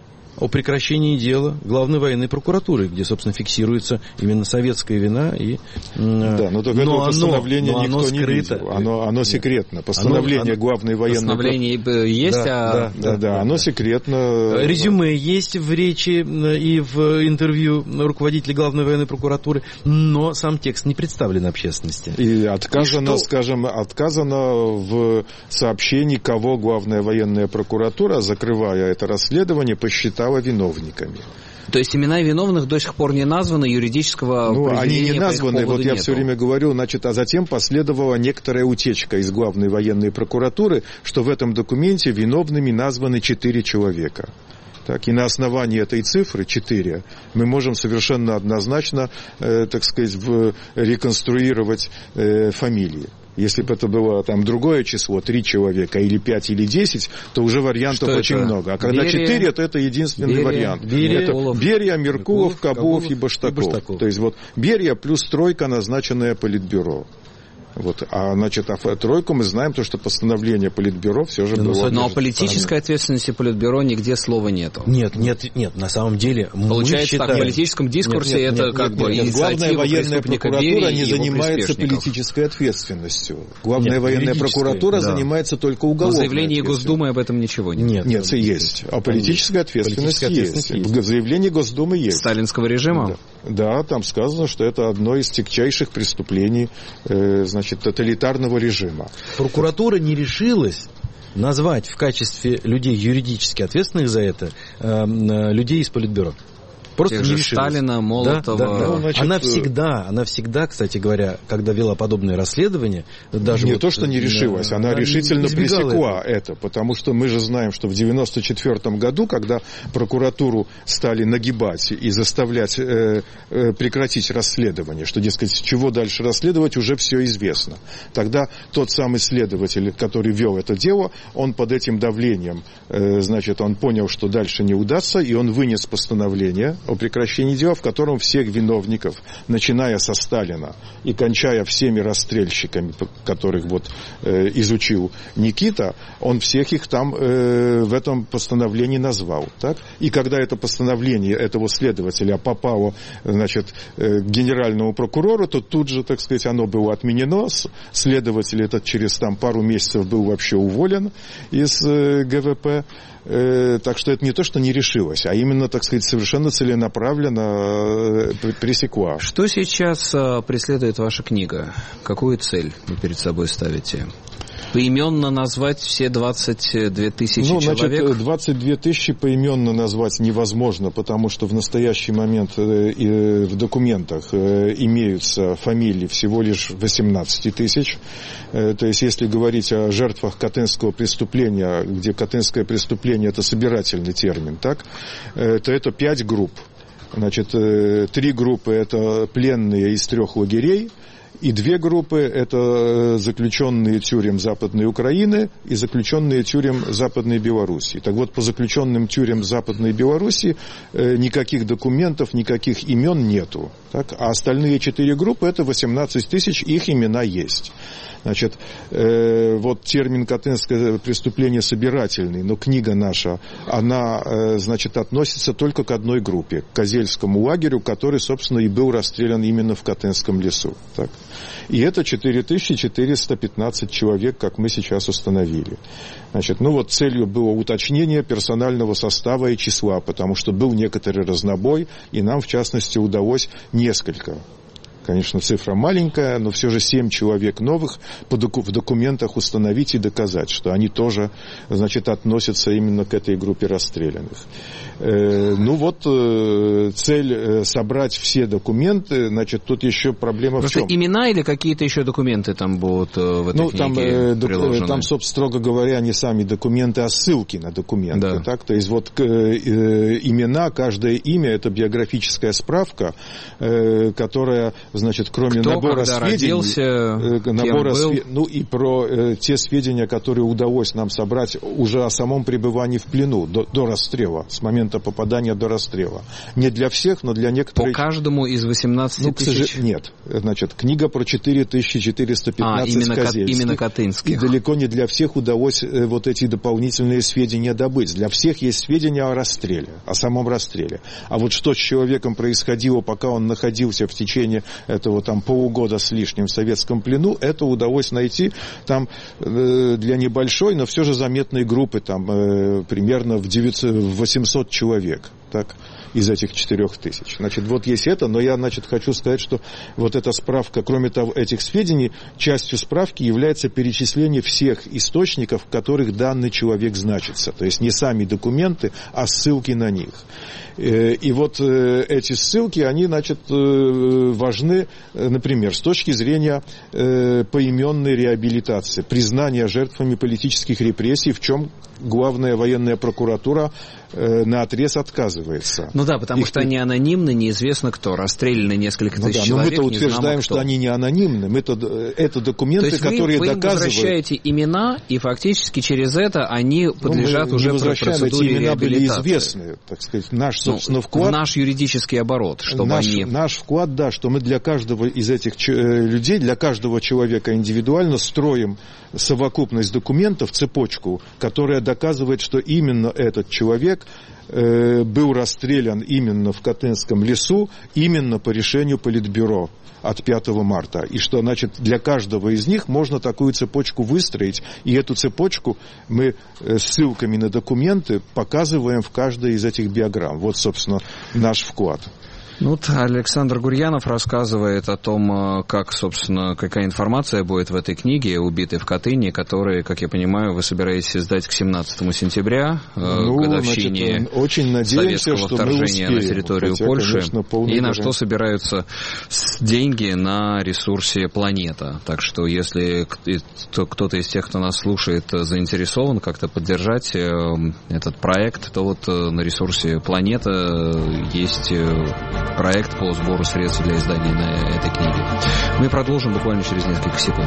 о прекращении дела Главной военной прокуратуры, где, собственно, фиксируется именно советская вина. И, да, но только это постановление но никто оно не видел. Оно, оно секретно. Постановление оно, Главной военной постановление прокуратуры. Есть, да, а... Да, да, да, да, оно секретно. Резюме есть в речи и в интервью руководителя Главной военной прокуратуры, но сам текст не представлен общественности. И отказано, и скажем, отказано в сообщении, кого Главная военная прокуратура, закрывая это расследование, посчитала виновниками. То есть имена виновных до сих пор не названы, юридического ну, определения они не названы, вот я нету. все время говорю, значит, а затем последовала некоторая утечка из Главной военной прокуратуры, что в этом документе виновными названы четыре человека. Так, и на основании этой цифры, четыре, мы можем совершенно однозначно, э, так сказать, в, реконструировать э, фамилии. Если бы это было там другое число, три человека, или пять, или десять, то уже вариантов что очень это? много. А когда Берия, четыре, то это единственный Берия, вариант. Берия, это Олов, Берия, Меркулов, Кабулов и Баштаков. и Баштаков. То есть вот Берия плюс тройка, назначенная Политбюро. Вот. А, значит, а тройку мы знаем, то, что постановление Политбюро все же да, было... Но о политической ответственности Политбюро нигде слова нету. Нет, нет, нет, на самом деле... Получается, считаем... так, в политическом дискурсе нет, нет, это нет, как нет, бы нет, Главная военная прокуратура не занимается политической ответственностью. Главная нет, военная прокуратура да. занимается только уголовной. В заявлении Госдумы об этом ничего нет. Нет, нет есть. А политическая ответственность есть. есть. В заявлении Госдумы есть. Сталинского режима? Да. да, там сказано, что это одно из тягчайших преступлений, э, значит, тоталитарного режима. Прокуратура не решилась назвать в качестве людей юридически ответственных за это э, людей из Политбюро. Просто Тех не же Сталина, Молотова. Да, да, да. Ну, значит, она всегда, она всегда, кстати говоря, когда вела подобные расследования, даже не вот, то, что не решилась, она, она решительно пресекла это. это, потому что мы же знаем, что в девяносто четвёртом году, когда прокуратуру стали нагибать и заставлять э, э, прекратить расследование, что, дескать, чего дальше расследовать, уже все известно. Тогда тот самый следователь, который вел это дело, он под этим давлением, э, значит, он понял, что дальше не удастся, и он вынес постановление о прекращении дела, в котором всех виновников, начиная со Сталина и кончая всеми расстрельщиками, которых вот э, изучил Никита, он всех их там э, в этом постановлении назвал. Так? И когда это постановление этого следователя попало, значит, э, к генеральному прокурору, то тут же, так сказать, оно было отменено. Следователь этот через там, пару месяцев был вообще уволен из э, ГВП. Э, так что это не то, что не решилось, а именно, так сказать, совершенно целенаправленно э, пресекла. Что сейчас э, преследует ваша книга? Какую цель вы перед собой ставите? Поименно назвать все двадцать две тысячи ну, человек? Значит, двадцать две тысячи поименно назвать невозможно, потому что в настоящий момент э, в документах э, имеются фамилии всего лишь восемнадцать тысяч. Э, то есть, если говорить о жертвах Катынского преступления, где Катынское преступление – это собирательный термин, так, э, то это пять групп. Значит, э, три группы – это пленные из трех лагерей, И две группы – это заключенные тюрем Западной Украины и заключенные тюрем Западной Белоруссии. Так вот, по заключенным тюрем Западной Белоруссии никаких документов, никаких имен нету. Так? А остальные четыре группы – это восемнадцать тысяч, их имена есть. Значит, э, вот термин «катынское преступление» собирательный, но книга наша, она, э, значит, относится только к одной группе, к Козельскому лагерю, который, собственно, и был расстрелян именно в Катынском лесу. Так? И это четыре тысячи четыреста пятнадцать человек, как мы сейчас установили. Значит, ну вот целью было уточнение персонального состава и числа, потому что был некоторый разнобой, и нам, в частности, удалось несколько. Конечно, цифра маленькая, но все же семь человек новых в документах установить и доказать, что они тоже, значит, относятся именно к этой группе расстрелянных. Э, ну вот, э, цель собрать все документы, значит, тут еще проблема Просто в чем? Имена или какие-то еще документы там будут в этой ну, книге там, э, приложены? Там, собственно, строго говоря, не сами документы, а ссылки на документы. Да. Так? То есть вот э, э, имена, каждое имя – это биографическая справка, э, которая... Значит, кроме Кто, набора когда сведений, родился, э, набора был? све... ну и про э, те сведения, которые удалось нам собрать уже о самом пребывании в плену до, до расстрела, с момента попадания до расстрела. Не для всех, но для некоторых. По каждому из восемнадцати ну, тысяч? Сожал... Нет. Значит, книга про четыре тысячи четыреста пятнадцать а, именно, козельских. именно катынских. И далеко не для всех удалось э, вот эти дополнительные сведения добыть. Для всех есть сведения о расстреле, о самом расстреле. А вот что с человеком происходило, пока он находился в течение этого там полугода с лишним в советском плену, это удалось найти там э, для небольшой, но все же заметной группы, там э, примерно в девятьсот, восемьсот человек, так, из этих четырех тысяч. Значит, вот есть это, но я, значит, хочу сказать, что вот эта справка, кроме того, этих сведений, частью справки является перечисление всех источников, в которых данный человек значится. То есть не сами документы, а ссылки на них. И вот эти ссылки, они, значит, важны, например, с точки зрения поименной реабилитации, признания жертвами политических репрессий, в чем главная военная прокуратура наотрез отказывается. Ну да, потому Их... что они анонимны, неизвестно кто. Расстреляны несколько ну тысяч да, человек, но мы-то утверждаем, что они не анонимны. Мы-то, это документы, То есть которые вы, вы доказывают... вы возвращаете имена, и фактически через это они подлежат ну, мы уже не возвращаем, процедуре эти имена были реабилитации. известны, так сказать, наш, собственно, ну, вклад... В наш юридический оборот, чтобы наш, они... Наш вклад, да, что мы для каждого из этих ч- людей, для каждого человека индивидуально строим совокупность документов, цепочку, которая доказывает, что именно этот человек э, был расстрелян именно в Катынском лесу, именно по решению Политбюро от пятого марта. И что, значит, для каждого из них можно такую цепочку выстроить, и эту цепочку мы э, ссылками на документы показываем в каждой из этих биограмм. Вот, собственно, наш вклад. Ну, вот Александр Гурьянов рассказывает о том, как, собственно, какая информация будет в этой книге «Убитый в Катыни», которую, как я понимаю, вы собираетесь издать к семнадцатому сентября, ну, годовщине значит, очень надеемся, советского что вторжения мы успеем, на территорию хотя, Польши. Конечно, и на что собираются деньги на ресурсе «Планета». Так что, если кто-то из тех, кто нас слушает, заинтересован как-то поддержать этот проект, то вот на ресурсе «Планета» есть... проект по сбору средств для издания на этой книге. Мы продолжим буквально через несколько секунд.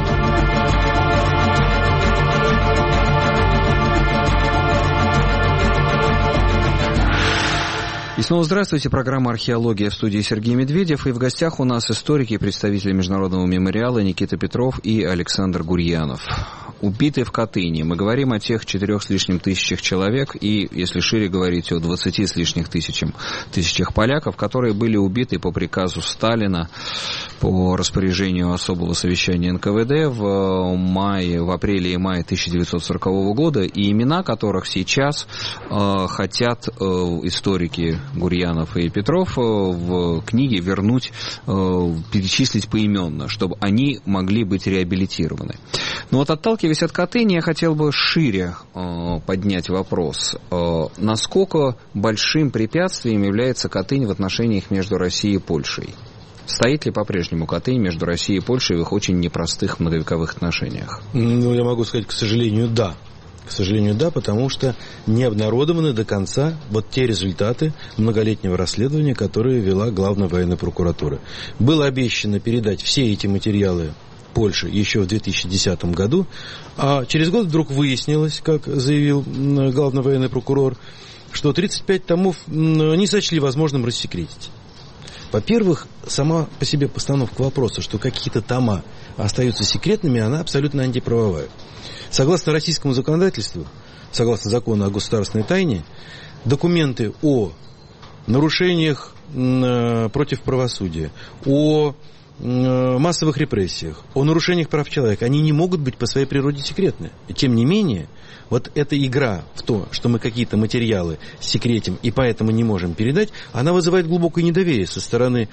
И снова здравствуйте. Программа «Археология» в студии Сергей Медведев. И в гостях у нас историки, представители Международного мемориала Никита Петров и Александр Гурьянов. Убиты в Катыни. Мы говорим о тех четырех с лишним тысячах человек и, если шире говорить, о двадцати с лишних тысячам, тысячах поляков, которые были убиты по приказу Сталина по распоряжению особого совещания эн ка вэ дэ в мае, в апреле и мае тысяча девятьсот сорокового года, и имена которых сейчас э, хотят э, историки Гурьянов и Петров э, в книге вернуть, э, перечислить поименно, чтобы они могли быть реабилитированы. Но вот отталкиваясь от Катыни, я хотел бы шире э, поднять вопрос. Э, насколько большим препятствием является Катынь в отношениях между Россией и Польшей? Стоит ли по-прежнему Катынь между Россией и Польшей в их очень непростых многовековых отношениях? Ну, я могу сказать, к сожалению, да. К сожалению, да, потому что не обнародованы до конца вот те результаты многолетнего расследования, которые вела Главная военная прокуратура. Было обещано передать все эти материалы Польше еще в две тысячи десятом году, а через год вдруг выяснилось, как заявил главный военный прокурор, что тридцать пять томов не сочли возможным рассекретить. Во-первых, сама по себе постановка вопроса, что какие-то тома остаются секретными, она абсолютно антиправовая. Согласно российскому законодательству, согласно закону о государственной тайне, документы о нарушениях против правосудия, о массовых репрессиях, о нарушениях прав человека, они не могут быть по своей природе секретны. Тем не менее, вот эта игра в то, что мы какие-то материалы секретим и поэтому не можем передать, она вызывает глубокое недоверие со стороны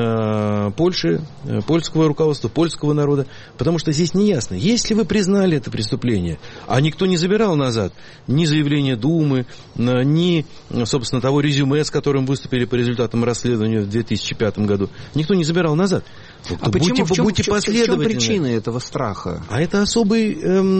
э, Польши, э, польского руководства, польского народа, потому что здесь неясно, если вы признали это преступление, а никто не забирал назад ни заявление Думы, э, ни, собственно, того резюме, с которым выступили по результатам расследования в две тысячи пятом году, никто не забирал назад. А почему, будьте, в чем, будьте в чем, в чем причина этого страха? А это особый,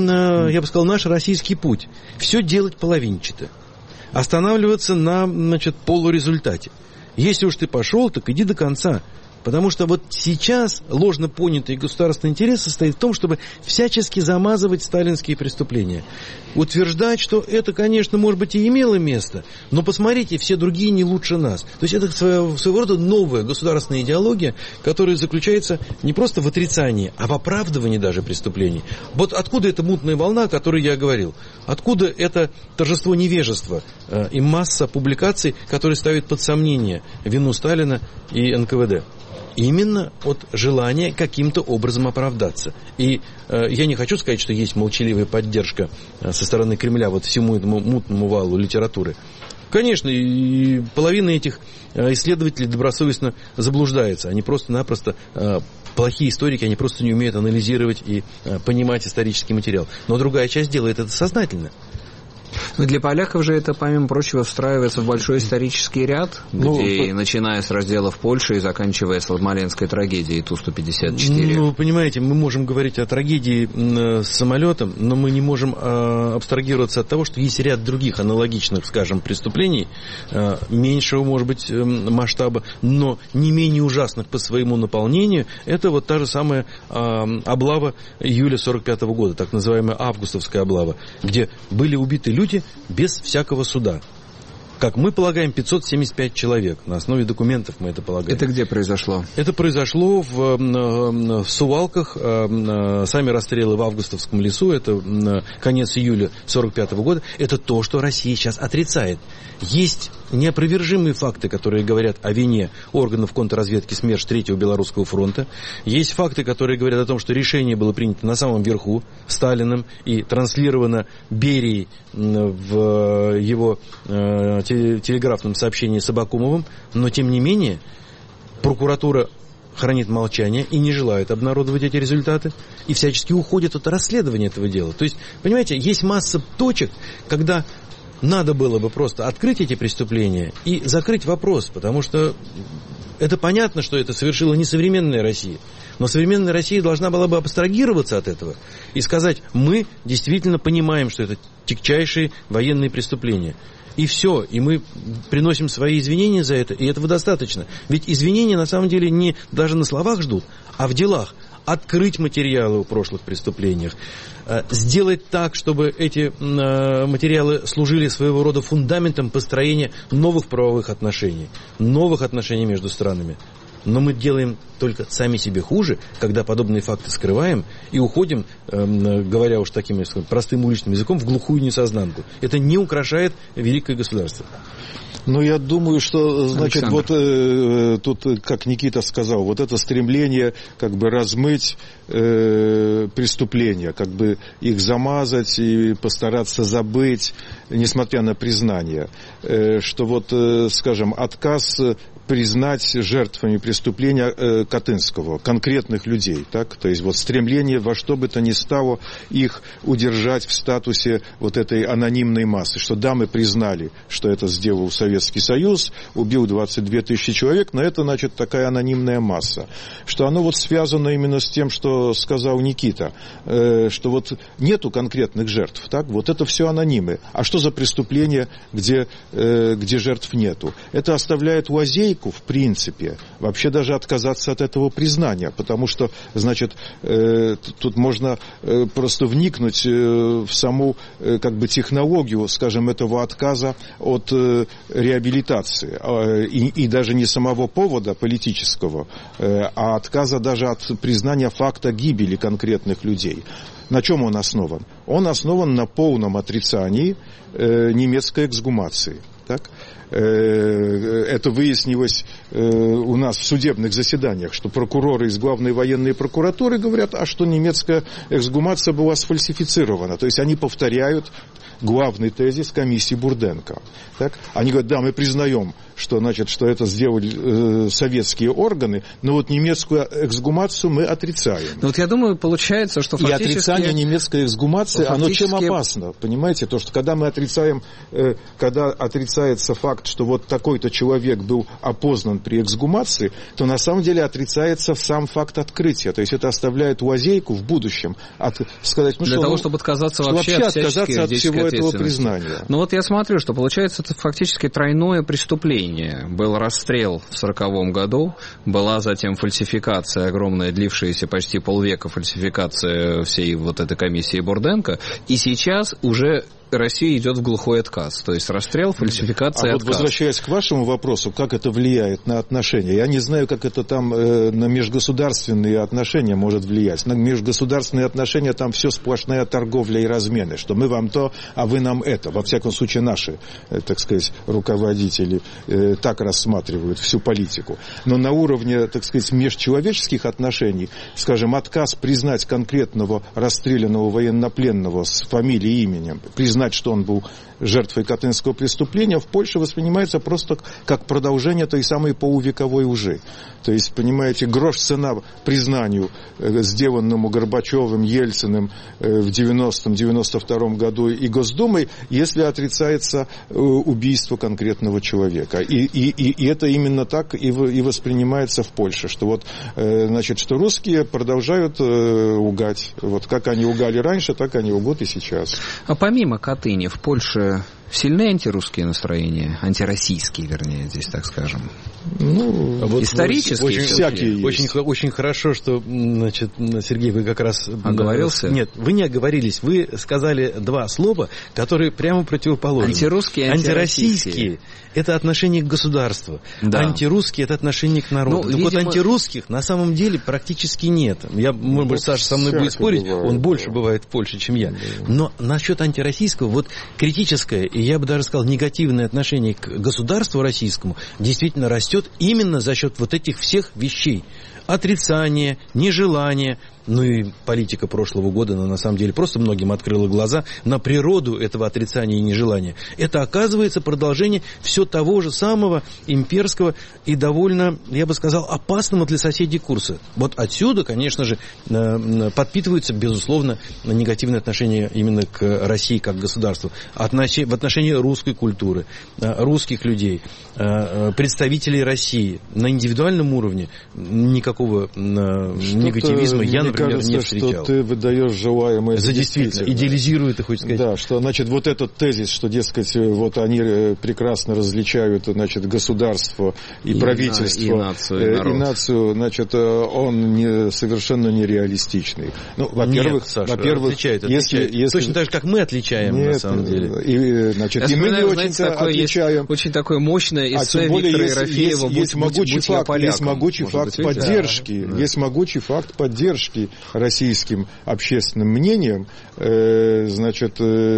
э, я бы сказал, наш российский путь. Все делать половинчато. Останавливаться на, значит, полурезультате. Если уж ты пошел, так иди до конца. Потому что вот сейчас ложно понятый государственный интерес состоит в том, чтобы всячески замазывать сталинские преступления. Утверждать, что это, конечно, может быть и имело место, но посмотрите, все другие не лучше нас. То есть это своего, своего рода новая государственная идеология, которая заключается не просто в отрицании, а в оправдывании даже преступлений. Вот откуда эта мутная волна, о которой я говорил? Откуда это торжество невежества э, и масса публикаций, которые ставят под сомнение вину Сталина и эн ка вэ дэ? Именно от желания каким-то образом оправдаться. И э, я не хочу сказать, что есть молчаливая поддержка э, со стороны Кремля вот всему этому мутному валу литературы. Конечно, и половина этих э, исследователей добросовестно заблуждается. Они просто-напросто, э, плохие историки, они просто не умеют анализировать и э, понимать исторический материал. Но другая часть делает это сознательно. Но для поляков же это, помимо прочего, встраивается в большой исторический ряд, ну, где, по... начиная с разделов Польши и заканчивая Смоленской трагедией Ту сто пятьдесят четыре. Ну, понимаете, мы можем говорить о трагедии с самолетом, но мы не можем э, абстрагироваться от того, что есть ряд других аналогичных, скажем, преступлений, э, меньшего, может быть, э, масштаба, но не менее ужасных по своему наполнению. Это вот та же самая э, облава июля сорок пятого года, так называемая августовская облава, где были убиты люди без всякого суда. Как мы полагаем, пятьсот семьдесят пять человек. На основе документов мы это полагаем. Это где произошло? Это произошло в, в Сувалках. Сами расстрелы в Августовском лесу. Это конец июля сорок пятого года. Это то, что Россия сейчас отрицает. Есть неопровержимые факты, которые говорят о вине органов контрразведки СМЕРШ Третьего Белорусского фронта. Есть факты, которые говорят о том, что решение было принято на самом верху Сталиным и транслировано Берией в его телеграфном сообщении с Абакумовым, но тем не менее прокуратура хранит молчание и не желает обнародовать эти результаты и всячески уходит от расследования этого дела. То есть, понимаете, есть масса точек, когда надо было бы просто открыть эти преступления и закрыть вопрос, потому что это понятно, что это совершила не современная Россия. Но современная Россия должна была бы абстрагироваться от этого и сказать, мы действительно понимаем, что это тягчайшие военные преступления. И все, и мы приносим свои извинения за это, и этого достаточно. Ведь извинения на самом деле не даже на словах ждут, а в делах. Открыть материалы о прошлых преступлениях, сделать так, чтобы эти материалы служили своего рода фундаментом построения новых правовых отношений, новых отношений между странами. Но мы делаем только сами себе хуже, когда подобные факты скрываем и уходим, э, говоря уж таким простым уличным языком, в глухую несознанку. Это не украшает великое государство. Ну, я думаю, что, значит, Александр. вот э, тут, как Никита сказал, вот это стремление как бы размыть э, преступления, как бы их замазать и постараться забыть, несмотря на признание, э, что вот, э, скажем, отказ признать жертвами преступления э, Катынского, конкретных людей, так, то есть вот стремление во что бы то ни стало их удержать в статусе вот этой анонимной массы, что да, мы признали, что это сделал Советский Союз, убил двадцать две тысячи человек, но это, значит, такая анонимная масса, что оно вот связано именно с тем, что сказал Никита, э, что вот нету конкретных жертв, так, вот это все анонимы. А что за преступление, где, э, где жертв нету? Это оставляет лазейку, в принципе, вообще даже отказаться от этого признания, потому что, значит, э, тут можно э, просто вникнуть э, в саму, э, как бы, технологию, скажем, этого отказа от э, реабилитации, э, и, и даже не самого повода политического, э, а отказа даже от признания факта гибели конкретных людей. На чем он основан? Он основан на полном отрицании э, немецкой эксгумации. Так? Это выяснилось у нас в судебных заседаниях, что прокуроры из главной военной прокуратуры говорят, а что немецкая эксгумация была сфальсифицирована. То есть они повторяют главный тезис комиссии Бурденко. Так? Они говорят, да, мы признаем, что, значит, что это сделали э, советские органы, но вот немецкую эксгумацию мы отрицаем. Ну вот я думаю, получается, что фактически... И отрицание немецкой эксгумации, фактически... оно чем опасно? Понимаете? То, что когда мы отрицаем, э, когда отрицается факт, что вот такой-то человек был опознан при эксгумации, то на самом деле отрицается сам факт открытия. То есть это оставляет лазейку в будущем от, сказать, ну, для что, того, чтобы отказаться вообще, вообще от отказаться от всего этого признания. Ну вот я смотрю, что получается это фактически тройное преступление. Был расстрел в сороковом году, была затем фальсификация огромная, длившаяся почти полвека, фальсификация всей вот этой комиссии Бурденко, и сейчас уже Россия идет в глухой отказ. То есть расстрел, фальсификация, а отказ. Вот возвращаясь к вашему вопросу, как это влияет на отношения, я не знаю, как это там э, на межгосударственные отношения может влиять. На межгосударственные отношения там все сплошная торговля и размены, что мы вам то, а вы нам это. Во всяком случае, наши, э, так сказать, руководители э, так рассматривают всю политику. Но на уровне, так сказать, межчеловеческих отношений, скажем, отказ признать конкретного расстрелянного военнопленного с фамилией и именем, признать, что он был жертвой Катынского преступления, в Польше воспринимается просто как продолжение той самой полувековой лжи. То есть, понимаете, грош цена признанию, сделанному Горбачевым, Ельциным в девяностом — девяносто втором году и Госдумой, если отрицается убийство конкретного человека. И, и, и это именно так и воспринимается в Польше, что вот, значит, что русские продолжают лгать. Вот как они лгали раньше, так они лгут и сейчас. А помимо Катыни в Польше сильны антирусские настроения, антироссийские, вернее, здесь, так скажем. Ну, вот исторические. Очень, всякие очень, очень хорошо, что, значит, Сергей, вы как раз... Оговорился? Нет, вы не оговорились. Вы сказали два слова, которые прямо противоположны. Антирусские, антироссийские. Антироссийские – это отношение к государству. Да. Антирусские – это отношение к народу. Ну, так видимо... вот антирусских на самом деле практически нет. Я, может быть, Саша со мной будет спорить, бывает, он больше да. бывает в Польше, чем я. Да. Но насчет антироссийского, вот критическое, и я бы даже сказал, негативное отношение к государству российскому действительно растет именно за счет вот этих всех вещей. Отрицание, нежелание. Ну и политика прошлого года, она на самом деле просто многим открыла глаза на природу этого отрицания и нежелания. Это, оказывается, продолжение все того же самого имперского и довольно, я бы сказал, опасного для соседей курса. Вот отсюда, конечно же, подпитываются, безусловно, негативные отношения именно к России как государству. В отношении русской культуры, русских людей, представителей России. На индивидуальном уровне никакого негативизма я, например, кажется, не встречал. Что ты выдаешь желаемое за действительно. Идеализирует, ты хочешь сказать. Да, что, значит, вот этот тезис, что, дескать, вот они прекрасно различают, значит, государство и, и правительство, и нацию, и, и нацию, значит, он не, совершенно нереалистичный. Ну, во-первых, Нет, Саша, во-первых, отличает, если, отличает. если... Точно так же, как мы отличаем, Нет, на самом деле. И, значит, и мы не очень-то отличаем. Очень такое мощное эссе а Виктора есть, Ерофеева. Есть, есть, будь, могучий будь факт, поляком, есть могучий факт быть, поддержки. да. Есть могучий факт поддержки соответствии российским общественным мнением, э, значит,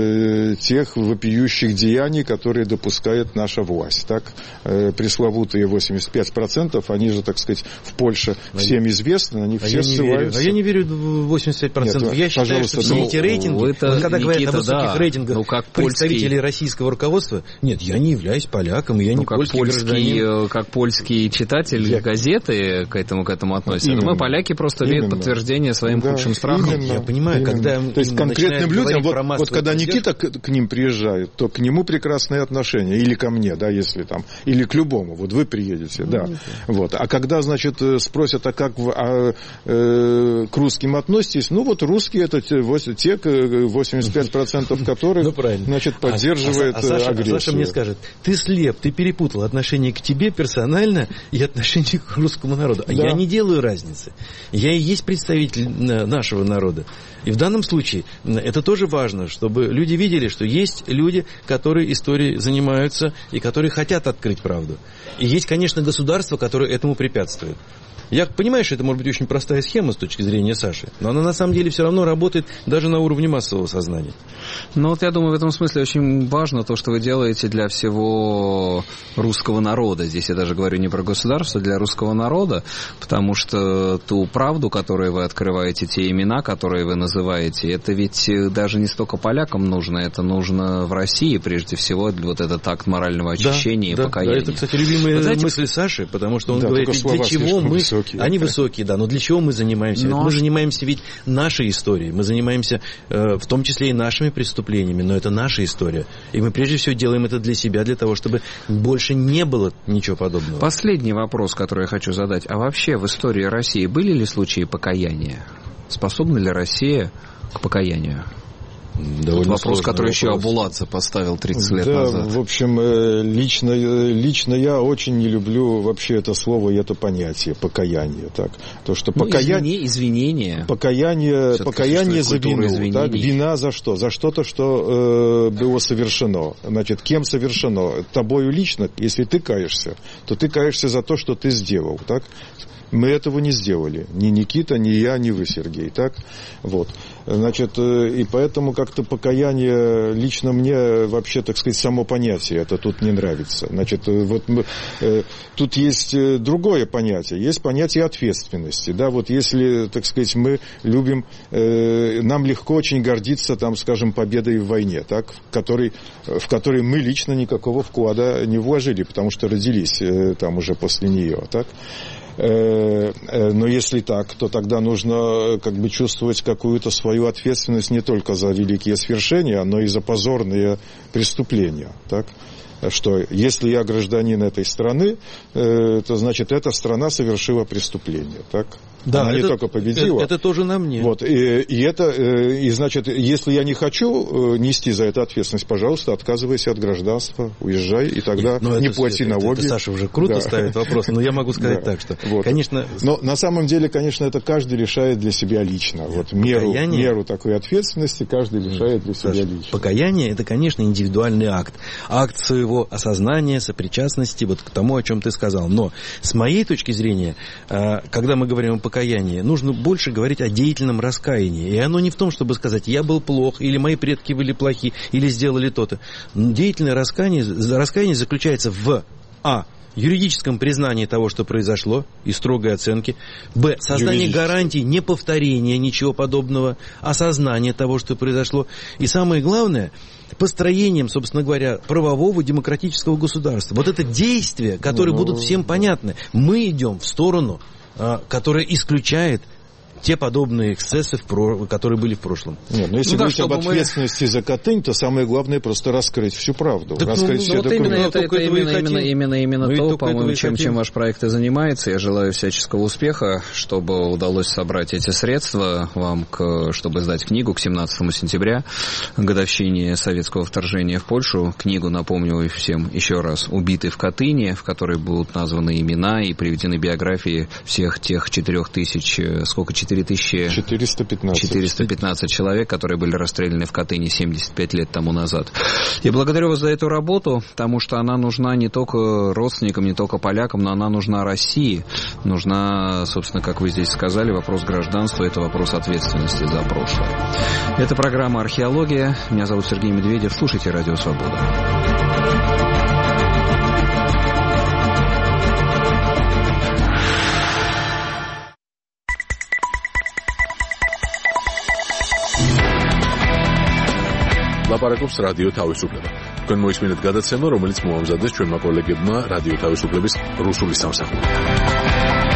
э, тех вопиющих деяний, которые допускает наша власть. Так, э, пресловутые восемьдесят пять процентов, они же, так сказать, в Польше всем известны, они а все я ссылаются. А я не верю в восемьдесят пять процентов. Нет, я считаю, что все ну, эти рейтинги, это, вот когда Никита, говорят о высоких да. рейтингах ну, как представителей польский... российского руководства, нет, я не являюсь поляком, я ну, не как польский, польский гражданин. Как польский читатель я... газеты к этому, к этому относятся. Мы, поляки, просто именно. Верят подтверждение своим да, худшим страхам. Именно, я понимаю, именно. когда... То есть конкретным людям, вот, вот когда Никита к, к ним приезжает, то к нему прекрасные отношения, или ко мне, да, если там, или к любому, вот вы приедете, ну, да. Вот. А когда, значит, спросят, а как вы а, э, к русским относитесь, ну вот русские это те, восемьдесят пять процентов которых, ну, значит, поддерживает а, а, а Саша, агрессию. А Саша мне скажет, ты слеп, ты перепутал отношение к тебе персонально и отношение к русскому народу. А да. я не делаю разницы. Я и есть представитель нашего народа. И в данном случае это тоже важно, чтобы люди видели, что есть люди, которые историей занимаются и которые хотят открыть правду. И есть, конечно, государство, которое этому препятствует. Я понимаю, что это может быть очень простая схема с точки зрения Саши, но она на самом деле все равно работает даже на уровне массового сознания. Ну вот я думаю, в этом смысле очень важно то, что вы делаете для всего русского народа. Здесь я даже говорю не про государство, для русского народа, потому что ту правду, которую вы открываете, те имена, которые вы называете, это ведь даже не столько полякам нужно, это нужно в России прежде всего, вот этот акт морального очищения да, и покаяния. Да, это, кстати, любимые вот мысли эти... Саши, потому что он да, говорит, для чего мы... Высокие. Они высокие, да, но для чего мы занимаемся? Но... Мы занимаемся ведь нашей историей, мы занимаемся э, в том числе и нашими преступлениями, но это наша история. И мы прежде всего делаем это для себя, для того, чтобы больше не было ничего подобного. Последний вопрос, который я хочу задать. А вообще в истории России были ли случаи покаяния? Способна ли Россия к покаянию? Тут вопрос, который вопрос. еще Абуладзе поставил тридцать лет да, назад. В общем, лично, лично я очень не люблю вообще это слово и это понятие покаяние. Так. То, что ну, покаяние, извинение. Покаяние, покаяние за вину. Так, вина за что? За что-то, что э, было совершено. Значит, кем совершено? Тобою лично, если ты каешься, то ты каешься за то, что ты сделал. Так? Мы этого не сделали. Ни Никита, ни я, ни вы, Сергей. Так? Вот. Значит, и поэтому как-то покаяние лично мне вообще, так сказать, само понятие это тут не нравится. Значит, вот э, тут есть другое понятие. Есть понятие ответственности. Да, вот если, так сказать, мы любим, э, нам легко очень гордиться, там, скажем, победой в войне, так, в которой, в которой мы лично никакого вклада не вложили, потому что родились э, там уже после нее, так. Но если так, то тогда нужно как бы чувствовать какую-то свою ответственность не только за великие свершения, но и за позорные преступления. Так? Что если я гражданин этой страны, то значит эта страна совершила преступление. Так? Да, она это, не только победила. Это, это тоже на мне. Вот, и, и это, и значит, если я не хочу нести за это ответственность, пожалуйста, отказывайся от гражданства, уезжай, и тогда но не это, плати это, налоги. Это, это Саша уже круто да. ставит вопрос, но я могу сказать да. так, что, вот. конечно... Но на самом деле, конечно, это каждый решает для себя лично. Вот меру, меру такой ответственности каждый решает для себя Саша, лично. Покаяние – это, конечно, индивидуальный акт. Акт своего осознания, сопричастности, вот к тому, о чем ты сказал. Но с моей точки зрения, когда мы говорим о покаяние, нужно больше говорить о деятельном раскаянии. И оно не в том, чтобы сказать, я был плох, или мои предки были плохи, или сделали то-то. Деятельное раскаяние, раскаяние заключается в а. юридическом признании того, что произошло, и строгой оценке. Б. Создание гарантий неповторения ничего подобного, осознание того, что произошло. И самое главное, построением, собственно говоря, правового демократического государства. Вот это действия, которые ну, будут всем понятны. Мы идем в сторону, которая исключает те подобные эксцессы, которые были в прошлом. Нет, но если ну, говорить да, об ответственности мы... за Катынь, то самое главное просто раскрыть всю правду. Так, раскрыть ну, все вот именно это, это именно, именно, именно, именно ну, то, по-моему, чем, чем ваш проект и занимается. Я желаю всяческого успеха, чтобы удалось собрать эти средства вам, к, чтобы сдать книгу к семнадцатому сентября, годовщине советского вторжения в Польшу. Книгу, напомню всем еще раз, «Убиты в Катыни», в которой будут названы имена и приведены биографии всех тех четырех тысяч, сколько, четыре тысячи четыреста пятнадцать. четыреста пятнадцать человек, которые были расстреляны в Катыни семьдесят пять лет тому назад. Я благодарю вас за эту работу, потому что она нужна не только родственникам, не только полякам, но она нужна России. Нужна, собственно, как вы здесь сказали, вопрос гражданства, это вопрос ответственности за прошлое. Это программа «Археология». Меня зовут Сергей Медведев. Слушайте «Радио Свобода». ლაპარაკობს რადიო თავისუფლება. თქვენ მოისმინეთ გადაცემა, რომელიც მოამზადეს ჩვენმა კოლეგებმა რადიო თავისუფლების რუსული სამსახური.